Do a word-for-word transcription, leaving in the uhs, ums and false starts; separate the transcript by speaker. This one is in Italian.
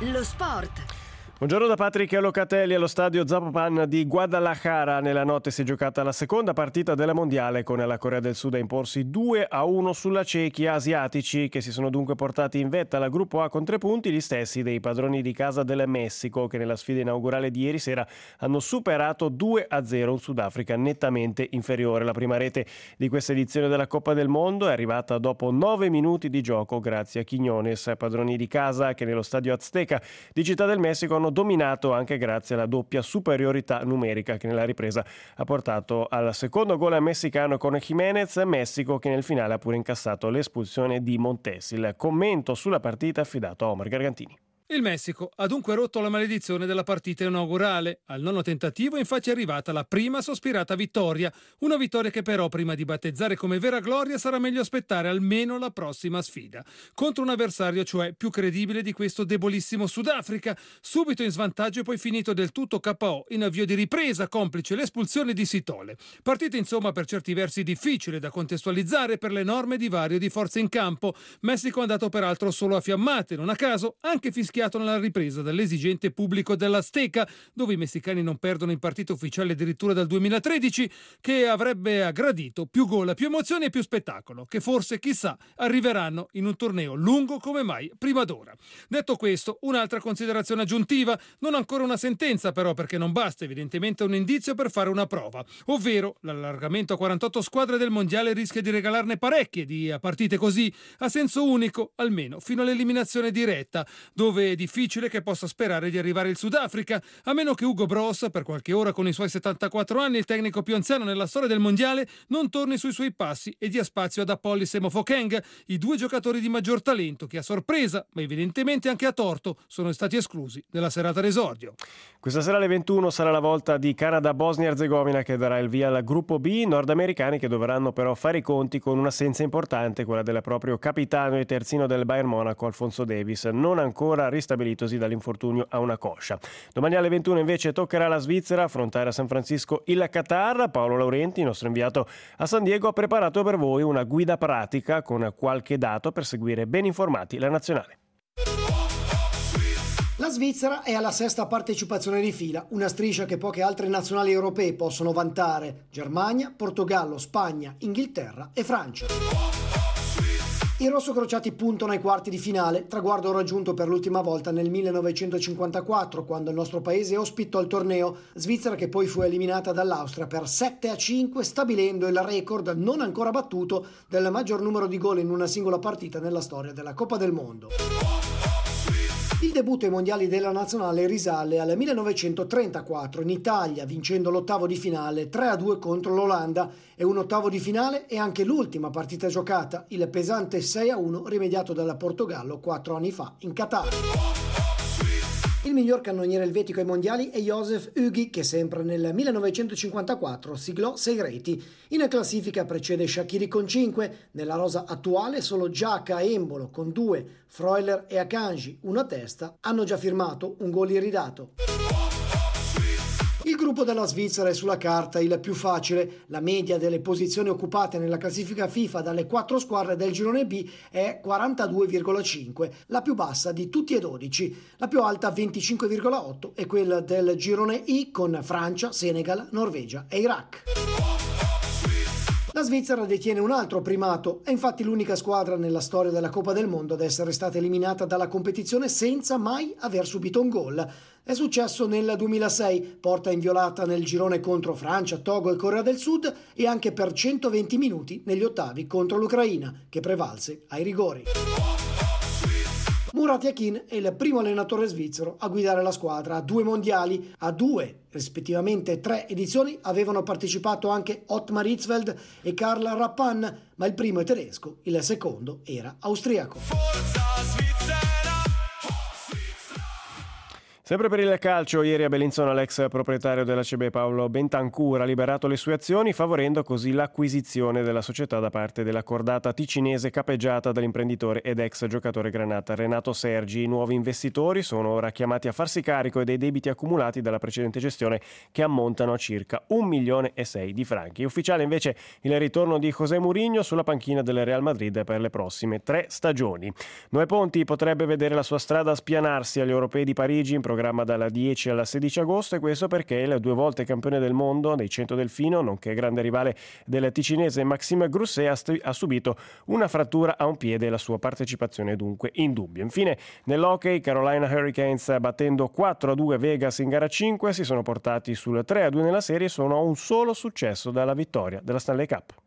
Speaker 1: Lo sport.
Speaker 2: Buongiorno da Patrick Locatelli. Allo stadio Zapopan di Guadalajara nella notte si è giocata la seconda partita della mondiale, con la Corea del Sud a imporsi due a uno sulla Cechia. Asiatici che si sono dunque portati in vetta alla gruppo A con tre punti, gli stessi dei padroni di casa del Messico, che nella sfida inaugurale di ieri sera hanno superato due a zero un Sudafrica nettamente inferiore. La prima rete di questa edizione della Coppa del Mondo è arrivata dopo nove minuti di gioco grazie a Quiñones. Padroni di casa che nello stadio Azteca di Città del Messico hanno dominato anche grazie alla doppia superiorità numerica che nella ripresa ha portato al secondo gol messicano con Jiménez. Messico che nel finale ha pure incassato l'espulsione di Montes. Il commento sulla partita affidato a Omar Gargantini.
Speaker 3: Il Messico ha dunque rotto la maledizione della partita inaugurale. Al nono tentativo infatti è arrivata la prima sospirata vittoria. Una vittoria che però prima di battezzare come vera gloria sarà meglio aspettare almeno la prossima sfida. Contro un avversario cioè più credibile di questo debolissimo Sudafrica. Subito in svantaggio e poi finito del tutto K O in avvio di ripresa, complice l'espulsione di Sitole. Partita insomma per certi versi difficile da contestualizzare per l'enorme divario di forze in campo. Messico è andato peraltro solo a fiammate, non a caso anche fischiato nella ripresa dall'esigente pubblico dell'Azteca, dove i messicani non perdono in partita ufficiale addirittura dal duemilatredici, che avrebbe gradito più gol, più emozioni e più spettacolo, che forse, chissà, arriveranno in un torneo lungo come mai prima d'ora. Detto questo, un'altra considerazione aggiuntiva, non ancora una sentenza però, perché non basta evidentemente un indizio per fare una prova, ovvero l'allargamento a quarantotto squadre del mondiale rischia di regalarne parecchie di partite così, a senso unico, almeno fino all'eliminazione diretta, dove è difficile che possa sperare di arrivare il Sudafrica, a meno che Hugo Broos, per qualche ora con i suoi settantaquattro anni, il tecnico più anziano nella storia del mondiale, non torni sui suoi passi e dia spazio ad Apollis e Mofokeng, i due giocatori di maggior talento che a sorpresa, ma evidentemente anche a torto, sono stati esclusi nella serata d'esordio.
Speaker 2: Questa sera alle ventuno sarà la volta di Canada-Bosnia Erzegovina che darà il via al gruppo B, nordamericani che dovranno però fare i conti con un'assenza importante, quella del proprio capitano e terzino del Bayern Monaco Alphonso Davies, non ancora ristabilitosi dall'infortunio a una coscia. Domani alle ventuno invece toccherà alla Svizzera affrontare a San Francisco il Qatar. Paolo Laurenti, il nostro inviato a San Diego, ha preparato per voi una guida pratica con qualche dato per seguire ben informati la nazionale.
Speaker 4: La Svizzera è alla sesta partecipazione di fila, una striscia che poche altre nazionali europee possono vantare: Germania, Portogallo, Spagna, Inghilterra e Francia. I rossocrociati puntano ai quarti di finale, traguardo raggiunto per l'ultima volta nel millenovecentocinquantaquattro, quando il nostro paese ospitò il torneo, Svizzera che poi fu eliminata dall'Austria per sette a cinque, stabilendo il record non ancora battuto del maggior numero di gol in una singola partita nella storia della Coppa del Mondo. Il debutto ai mondiali della nazionale risale al millenovecentotrentaquattro in Italia, vincendo l'ottavo di finale tre a due contro l'Olanda, e un ottavo di finale è anche l'ultima partita giocata, il pesante sei a uno rimediato dal Portogallo quattro anni fa in Qatar. Il miglior cannoniere elvetico ai mondiali è Josef Hugi, che sempre nel millenovecentocinquantaquattro siglò sei reti. In classifica precede Shaqiri con cinque, nella rosa attuale solo Giaca e Embolo con due, Freuler e Akanji, una a testa, hanno già firmato un gol iridato. Il gruppo della Svizzera è sulla carta il più facile. La media delle posizioni occupate nella classifica FIFA dalle quattro squadre del girone B è quarantadue virgola cinque, la più bassa di tutti e dodici. La più alta, venticinque virgola otto, è quella del girone I con Francia, Senegal, Norvegia e Iraq. La Svizzera detiene un altro primato, è infatti l'unica squadra nella storia della Coppa del Mondo ad essere stata eliminata dalla competizione senza mai aver subito un gol. È successo nel duemilasei, porta inviolata nel girone contro Francia, Togo e Corea del Sud, e anche per centoventi minuti negli ottavi contro l'Ucraina, che prevalse ai rigori. Murat Yakin è il primo allenatore svizzero a guidare la squadra a due mondiali. A due, rispettivamente tre edizioni, avevano partecipato anche Ottmar Hitzfeld e Karl Rappan, ma il primo è tedesco, il secondo era austriaco.
Speaker 2: Sempre per il calcio, ieri a Bellinzona l'ex proprietario dell'A C B Paolo Bentancur ha liberato le sue azioni, favorendo così l'acquisizione della società da parte della cordata ticinese capeggiata dall'imprenditore ed ex giocatore granata Renato Sergi. I nuovi investitori sono ora chiamati a farsi carico dei debiti accumulati dalla precedente gestione, che ammontano a circa un milione e sei di franchi. Ufficiale invece il ritorno di José Mourinho sulla panchina del Real Madrid per le prossime tre stagioni. Noè Ponti potrebbe vedere la sua strada spianarsi agli europei di Parigi, in programma dalla dieci alla sedici agosto, e questo perché il due volte campione del mondo dei cento delfino, nonché grande rivale del ticinese Maxime Grousset, ha, st- ha subito una frattura a un piede e la sua partecipazione dunque in dubbio. Infine nell'hockey, Carolina Hurricanes, battendo quattro a due Vegas in gara cinque, si sono portati sul tre a due nella serie e sono a un solo successo dalla vittoria della Stanley Cup.